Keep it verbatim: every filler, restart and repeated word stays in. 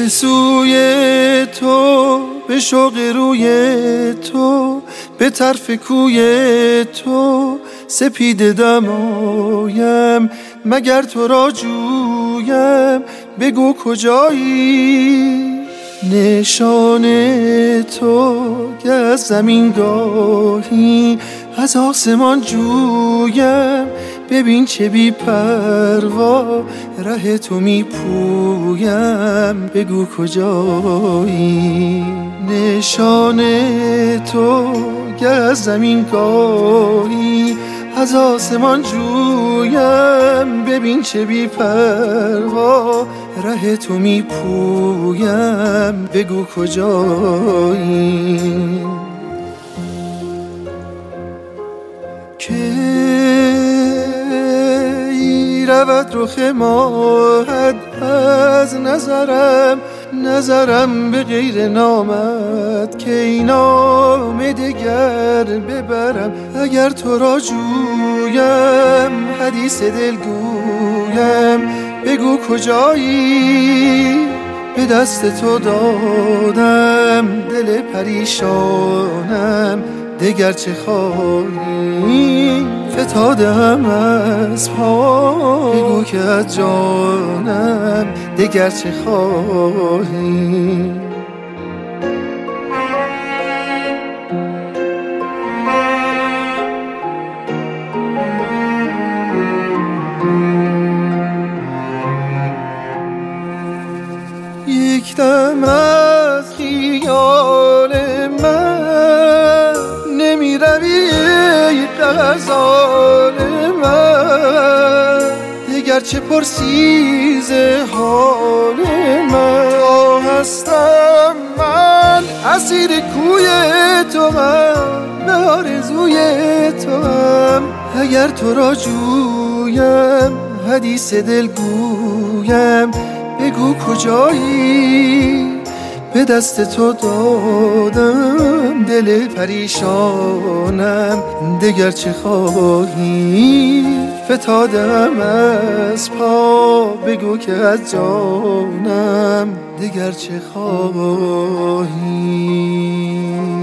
به سوی تو، به شوق روی تو، به طرف کوی تو سپیده دمایم. مگر تو را جویم بگو کجایی؟ نشان تو که از زمین گاهی از آسمان جویم. ببین چه بی پروا ره تو می پویم، بگو کجایی؟ نشان تو که از زمین گاهی از آسمان جویم. ببین چه بی پروا ره تو می پویم، بگو کجایی؟ کی رود رخ ماهت از نظرم، نظرم به غیر نامت کی نام دگر ببرم. اگر تو را جویم حدیث دل گویم، بگو کجایی؟ به دست تو دادم دل پریشانم، دگر چه خواهی؟ فتادم از پا، بگو که از جانم دگر چه خواهی؟ یک دم از خیال من نمی روی ای غزال من، دیگر چه پرسی ز حال من؟ تا هستم من اسیر کوی تو هم، به آرزوی تو هم. اگر تو را جویم حدیث دل گویم، بگو کجایی؟ به دست تو دادم دل پریشانم، دگر چه خواهی؟ فتادم از پا، بگو که از جانم دگر چه خواهی؟